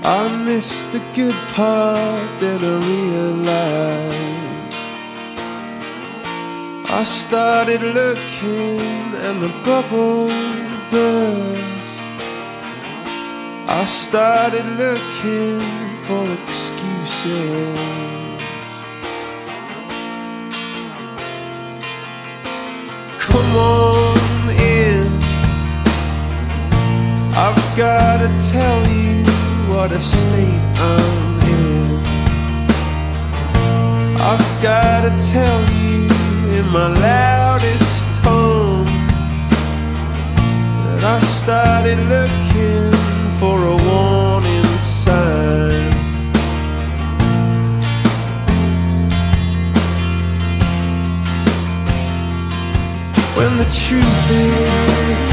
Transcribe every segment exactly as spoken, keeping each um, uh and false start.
I missed the good part that I realized. I started looking and the bubble burst. I started looking for excuses. Come on in, I've gotta tell you what a state I'm in. I've gotta tell you in my loudest tones that I started looking for a warning sign. When the truth is,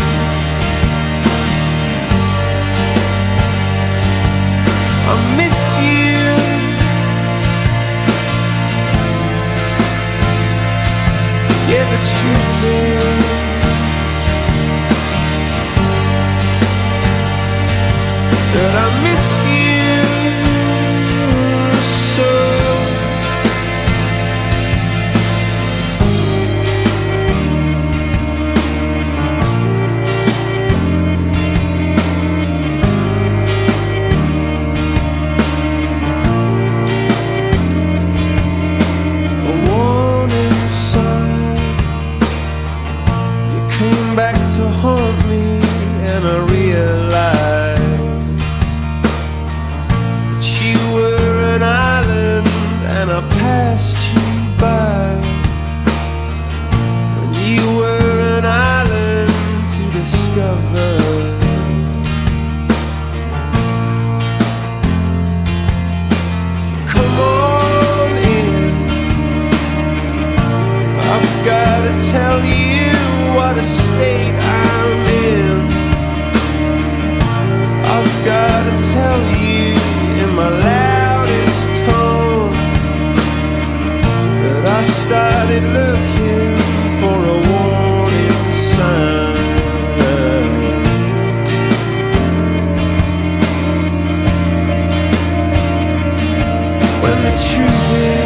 I miss you. Yeah, the truth is, that I miss you so. Back to haunt me, and I realized that you were an island and I passed you by. When you were an island to discover. Come on in, I've gotta tell you what a state I'm in. I've gotta tell you in my loudest tone that I started looking for a warning sign. When the truth is,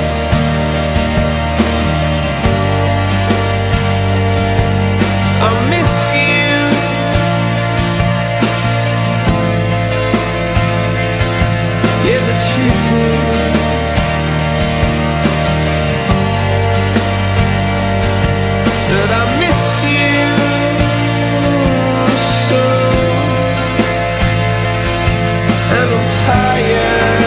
I miss you. Yeah, the truth is that I miss you so. And I'm tired.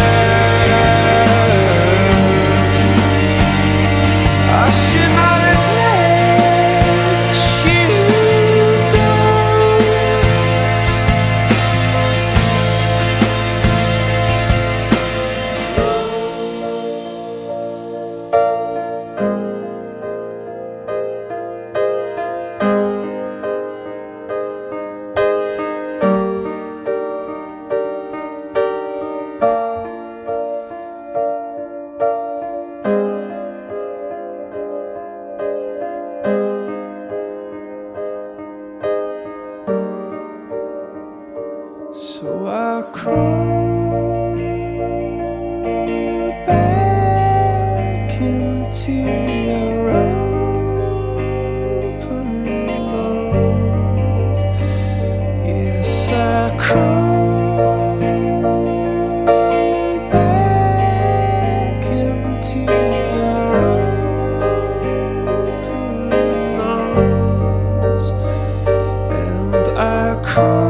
I should not have let you go. So I crawl back into your open arms. Yes, I crawl back into your open arms, and I crawl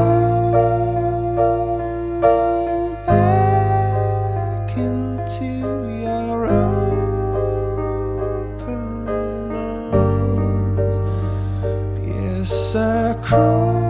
into your open arms. Yes, I crawl